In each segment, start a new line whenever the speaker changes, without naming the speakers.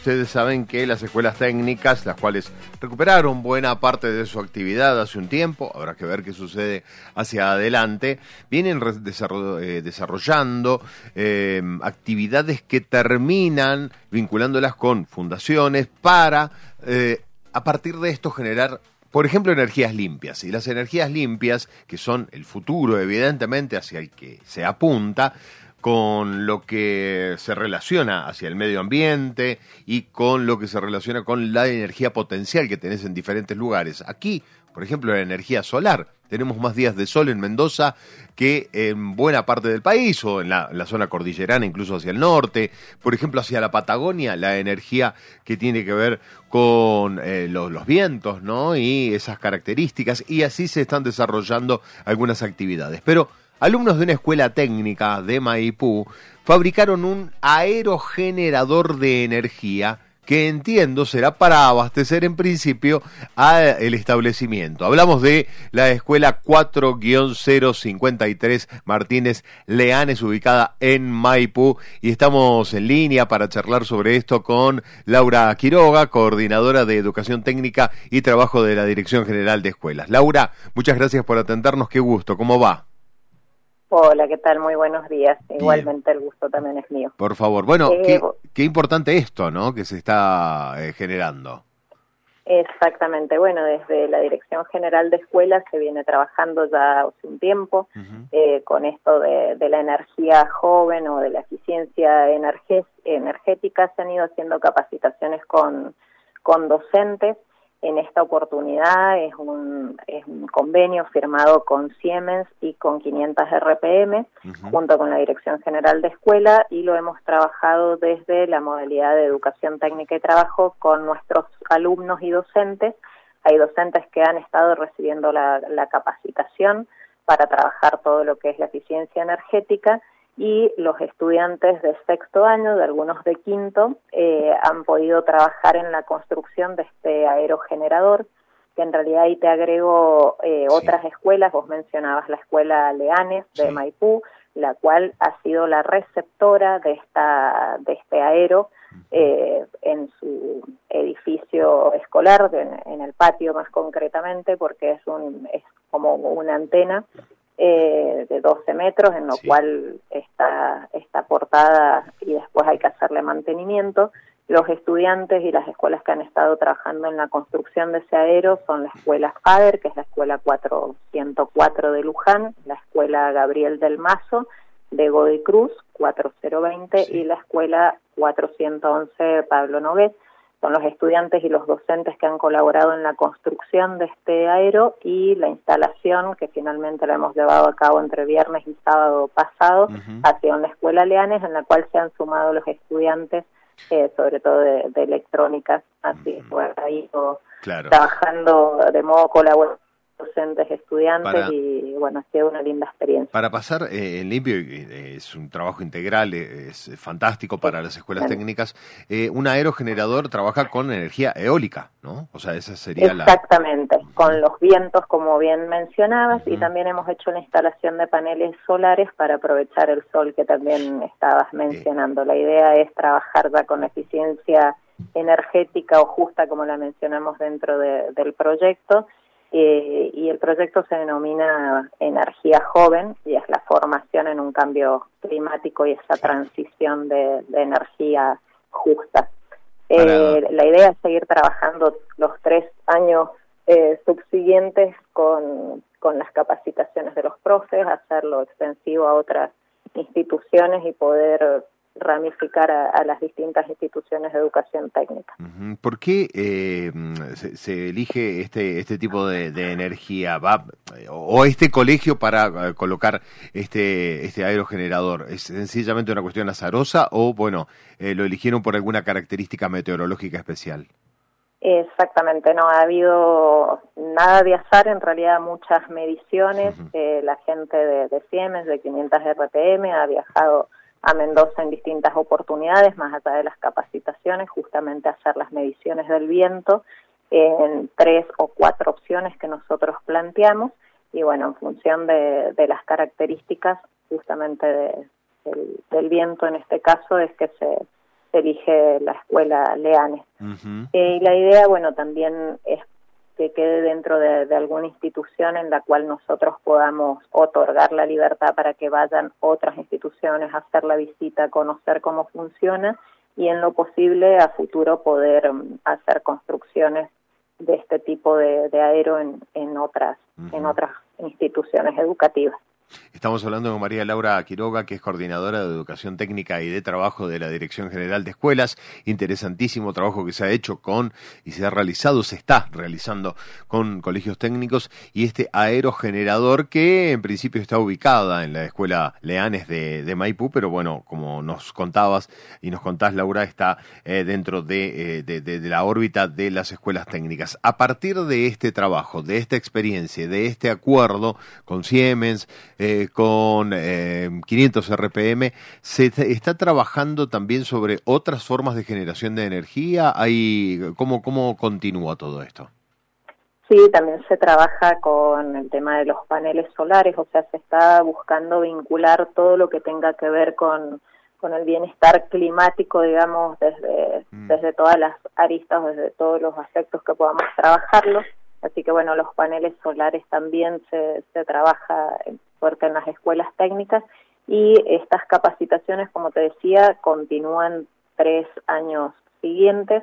ustedes saben que las escuelas técnicas, las cuales recuperaron buena parte de su actividad hace un tiempo, habrá que ver qué sucede hacia adelante, vienen desarrollando actividades que terminan vinculándolas con fundaciones para, a partir de esto, generar, por ejemplo, energías limpias. Y las energías limpias, que son el futuro, evidentemente, hacia el que se apunta, con lo que se relaciona hacia el medio ambiente y con lo que se relaciona con la energía potencial que tenés en diferentes lugares. Aquí, por ejemplo, la energía solar. Tenemos más días de sol en Mendoza que en buena parte del país, o en la zona cordillerana, incluso hacia el norte. Por ejemplo, hacia la Patagonia, la energía que tiene que ver con los vientos, ¿no? Y esas características. Y así se están desarrollando algunas actividades. Pero alumnos de una escuela técnica de Maipú fabricaron un aerogenerador de energía que entiendo será para abastecer en principio al establecimiento. Hablamos de la escuela 4-053 Martínez Leanes, ubicada en Maipú, y estamos en línea para charlar sobre esto con Laura Quiroga, coordinadora de Educación Técnica y Trabajo de la Dirección General de Escuelas. Laura, muchas gracias por atendernos, qué gusto, ¿cómo va?
Hola, ¿qué tal? Muy buenos días. Igualmente el gusto también es mío.
Por favor. Bueno, qué importante esto, ¿no?, que se está generando.
Exactamente. Bueno, desde la Dirección General de Escuelas se viene trabajando ya hace un tiempo con esto de la energía joven o de la eficiencia energética. Se han ido haciendo capacitaciones con docentes. En esta oportunidad es un convenio firmado con Siemens y con 500 RPM, junto con la Dirección General de Escuela, y lo hemos trabajado desde la modalidad de Educación Técnica y Trabajo con nuestros alumnos y docentes. Hay docentes que han estado recibiendo la capacitación para trabajar todo lo que es la eficiencia energética, y los estudiantes de sexto año, de algunos de quinto, han podido trabajar en la construcción de este aerogenerador, que en realidad ahí te agrego otras escuelas. Vos mencionabas la escuela Leanes de Maipú, la cual ha sido la receptora de este aero en su edificio escolar, en el patio más concretamente, porque es como una antena de 12 metros, en lo cual está portada y después hay que hacerle mantenimiento. Los estudiantes y las escuelas que han estado trabajando en la construcción de ese aero son la escuela FADER, que es la escuela 404 de Luján, la escuela Gabriel del Mazo de Godoy Cruz, 4020, y la escuela 411 Pablo Nogués. Son los estudiantes y los docentes que han colaborado en la construcción de este aero y la instalación, que finalmente la hemos llevado a cabo entre viernes y sábado pasado, hacia una escuela Leanes, en la cual se han sumado los estudiantes, sobre todo de electrónica. Así fue ahí trabajando de modo colaborativo, docentes, estudiantes, y bueno, ha sido una linda experiencia.
Para pasar en limpio, es un trabajo integral, es fantástico para las escuelas técnicas. Un aerogenerador trabaja con energía eólica, ¿no? O sea, esa sería
Exactamente, con los vientos, como bien mencionabas, y también hemos hecho la instalación de paneles solares para aprovechar el sol, que también estabas mencionando. La idea es trabajar ya con eficiencia energética o justa, como la mencionamos dentro del proyecto. Y el proyecto se denomina Energía Joven, y es la formación en un cambio climático y esa transición de energía justa. La idea es seguir trabajando los 3 años subsiguientes con las capacitaciones de los profes, hacerlo extensivo a otras instituciones y poder ramificar a las distintas instituciones de educación técnica.
¿Por qué se elige este tipo de energía o este colegio para colocar este aerogenerador? ¿Es sencillamente una cuestión azarosa o, bueno, lo eligieron por alguna característica meteorológica especial?
Exactamente, no ha habido nada de azar, en realidad muchas mediciones. La gente de Siemens, de 500 RPM, ha viajado a Mendoza en distintas oportunidades, más allá de las capacitaciones, justamente a hacer las mediciones del viento en 3 o 4 opciones que nosotros planteamos, y bueno, en función de las características justamente del viento en este caso, es que se elige la escuela Leanes.
Uh-huh.
Y la idea, bueno, también es que quede dentro de alguna institución en la cual nosotros podamos otorgar la libertad para que vayan otras instituciones a hacer la visita, conocer cómo funciona y en lo posible a futuro poder hacer construcciones de este tipo de aero en otras instituciones educativas.
Estamos hablando con María Laura Quiroga, que es coordinadora de Educación Técnica y de Trabajo de la Dirección General de Escuelas. Interesantísimo trabajo que se ha hecho y se ha realizado, se está realizando con colegios técnicos y este aerogenerador que en principio está ubicada en la Escuela Leanes de Maipú, pero bueno, como nos contabas y nos contás, Laura, está dentro de la órbita de las escuelas técnicas. A partir de este trabajo, de esta experiencia, de este acuerdo con Siemens, con 500 RPM, ¿se está trabajando también sobre otras formas de generación de energía? ¿Cómo continúa todo esto?
Sí, también se trabaja con el tema de los paneles solares, o sea, se está buscando vincular todo lo que tenga que ver con el bienestar climático, digamos, desde todas las aristas, desde todos los aspectos que podamos trabajarlos. Así que bueno, los paneles solares también se trabaja fuerte en las escuelas técnicas y estas capacitaciones, como te decía, continúan 3 años siguientes,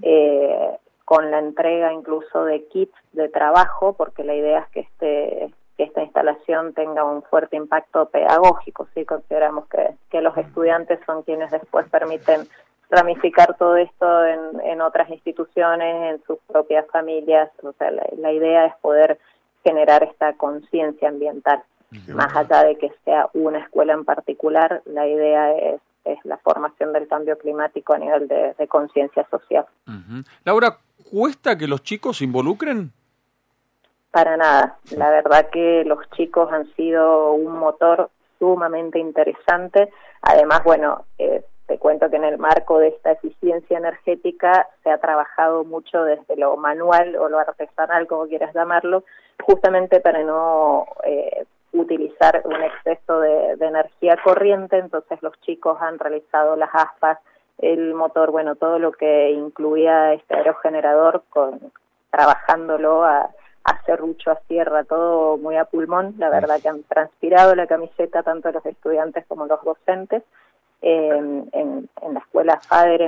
con la entrega incluso de kits de trabajo, porque la idea es que esta instalación tenga un fuerte impacto pedagógico. Sí, consideramos que los estudiantes son quienes después permiten ramificar todo esto en otras instituciones, en sus propias familias. O sea, la idea es poder generar esta conciencia ambiental. Más allá de que sea una escuela en particular, la idea es la formación del cambio climático a nivel de conciencia social.
Uh-huh. Laura, ¿cuesta que los chicos se involucren?
Para nada. La verdad que los chicos han sido un motor sumamente interesante. Además, bueno, te cuento que en el marco de esta eficiencia energética se ha trabajado mucho desde lo manual o lo artesanal, como quieras llamarlo, justamente para no utilizar un exceso de energía corriente. Entonces los chicos han realizado las aspas, el motor, bueno, todo lo que incluía este aerogenerador, trabajándolo a serrucho, a sierra, todo muy a pulmón. La verdad que han transpirado la camiseta tanto los estudiantes como los docentes en la escuela FADER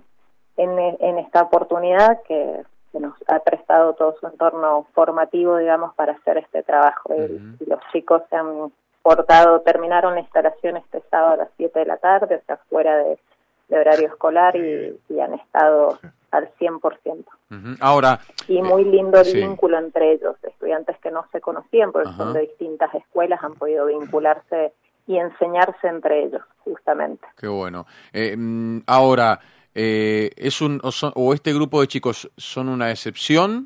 en esta oportunidad que nos ha prestado todo su entorno formativo, digamos, para hacer este trabajo. Y los chicos se han portado, terminaron la instalación este sábado a las 7 de la tarde, o sea, fuera de horario escolar y han estado al 100%.
Ahora,
y muy lindo el vínculo entre ellos, estudiantes que no se conocían, porque son de distintas escuelas, han podido vincularse y enseñarse entre ellos, justamente.
Qué bueno. Ahora, este grupo de chicos son una excepción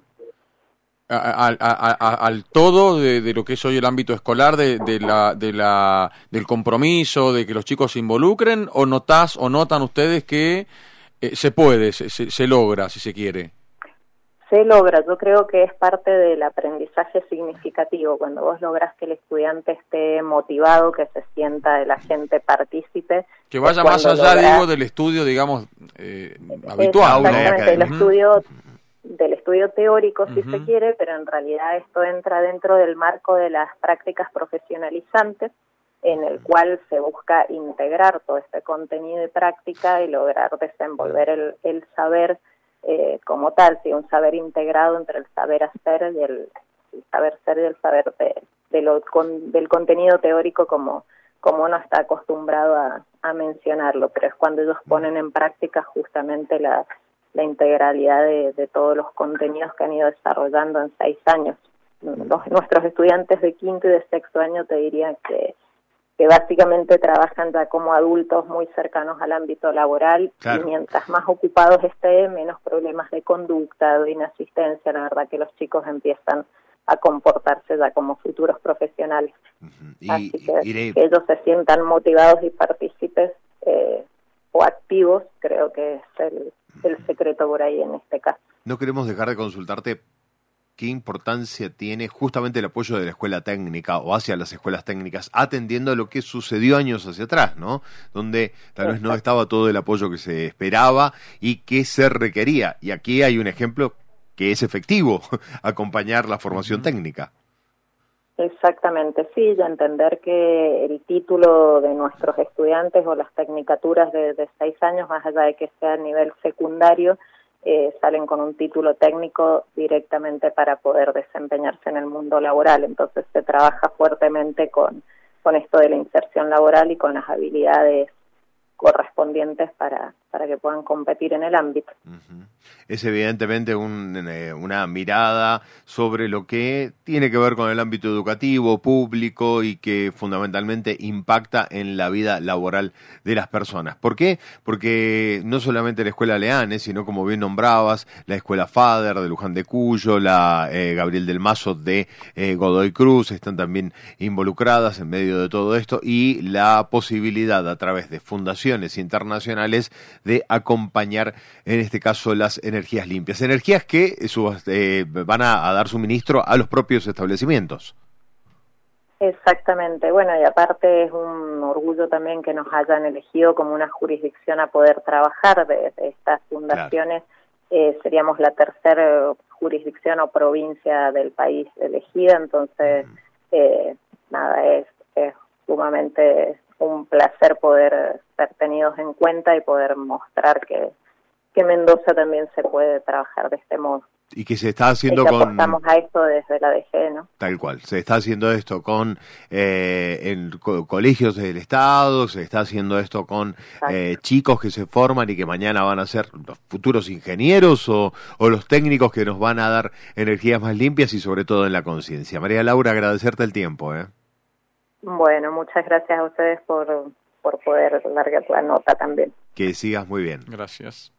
al todo de lo que es hoy el ámbito escolar, del compromiso, de que los chicos se involucren, o notan ustedes que se logra, si se quiere?
Se logra, yo creo que es parte del aprendizaje significativo, cuando vos lográs que el estudiante esté motivado, que se sienta el agente partícipe.
Que vaya más allá, del estudio, digamos, habitual.
Exactamente, del estudio teórico, si se quiere, pero en realidad esto entra dentro del marco de las prácticas profesionalizantes, en el cual se busca integrar todo este contenido y práctica y lograr desenvolver el saber como tal, sí, un saber integrado entre el saber hacer y el saber ser y el saber del contenido teórico como uno está acostumbrado a mencionarlo, pero es cuando ellos ponen en práctica justamente la integralidad de todos los contenidos que han ido desarrollando en 6 años. Nuestros estudiantes de 5º y de 6º año te dirían que básicamente trabajan ya como adultos muy cercanos al ámbito laboral. Claro. Y mientras más ocupados esté, menos problemas de conducta, de inasistencia. La verdad que los chicos empiezan a comportarse ya como futuros profesionales. Así que ellos se sientan motivados y partícipes o activos, creo que es el secreto por ahí en este caso.
No queremos dejar de consultarte qué importancia tiene justamente el apoyo de la escuela técnica o hacia las escuelas técnicas, atendiendo a lo que sucedió años hacia atrás, ¿no? Donde tal vez no estaba todo el apoyo que se esperaba y que se requería. Y aquí hay un ejemplo que es efectivo, acompañar la formación técnica.
Exactamente, sí, y entender que el título de nuestros estudiantes o las tecnicaturas de 6 años, más allá de que sea a nivel secundario, salen con un título técnico directamente para poder desempeñarse en el mundo laboral. Entonces se trabaja fuertemente con esto de la inserción laboral y con las habilidades correspondientes para que puedan competir en el ámbito.
Es evidentemente una mirada sobre lo que tiene que ver con el ámbito educativo, público y que fundamentalmente impacta en la vida laboral de las personas. ¿Por qué? Porque no solamente la Escuela Leanes, sino como bien nombrabas, la Escuela Fader de Luján de Cuyo, la Gabriel del Mazo de Godoy Cruz, están también involucradas en medio de todo esto y la posibilidad a través de fundaciones internacionales de acompañar, en este caso, las energías limpias. Energías que van a dar suministro a los propios establecimientos.
Exactamente. Bueno, y aparte es un orgullo también que nos hayan elegido como una jurisdicción a poder trabajar de estas fundaciones. Claro. Seríamos la tercera jurisdicción o provincia del país elegida, entonces, nada, es sumamente un placer poder ser tenidos en cuenta y poder mostrar que Mendoza también se puede trabajar de este modo.
Y que se está haciendo
apostamos a esto desde la DG, ¿no?
Tal cual, se está haciendo esto con colegios del Estado, se está haciendo esto con chicos que se forman y que mañana van a ser los futuros ingenieros o los técnicos que nos van a dar energías más limpias y sobre todo en la conciencia. María Laura, agradecerte el tiempo.
Bueno, muchas gracias a ustedes por poder largar la nota también.
Que sigas muy bien.
Gracias.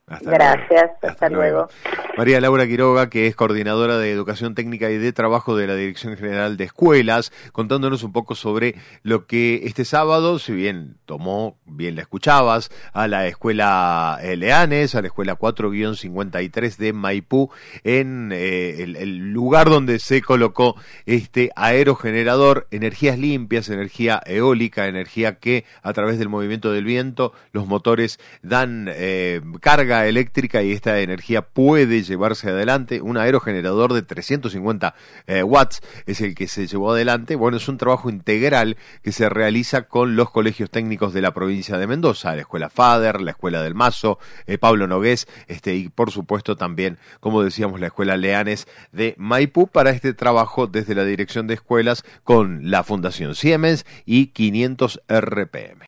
Hasta luego.
María Laura Quiroga, que es coordinadora de Educación Técnica y de Trabajo de la Dirección General de Escuelas, contándonos un poco sobre lo que este sábado, si bien bien la escuchabas, a la Escuela Leanes, a la Escuela 4-53 de Maipú, en el lugar donde se colocó este aerogenerador, energías limpias, energía eólica, energía que a través del movimiento del viento, los motores dan carga eléctrica y esta energía puede llevarse adelante. Un aerogenerador de 350 watts es el que se llevó adelante. Bueno, es un trabajo integral que se realiza con los colegios técnicos de la provincia de Mendoza, la Escuela Fader, la Escuela del Mazo, Pablo Nogués, y por supuesto también, como decíamos, la Escuela Leanes de Maipú, para este trabajo desde la Dirección de Escuelas con la Fundación Siemens y 500 RPM.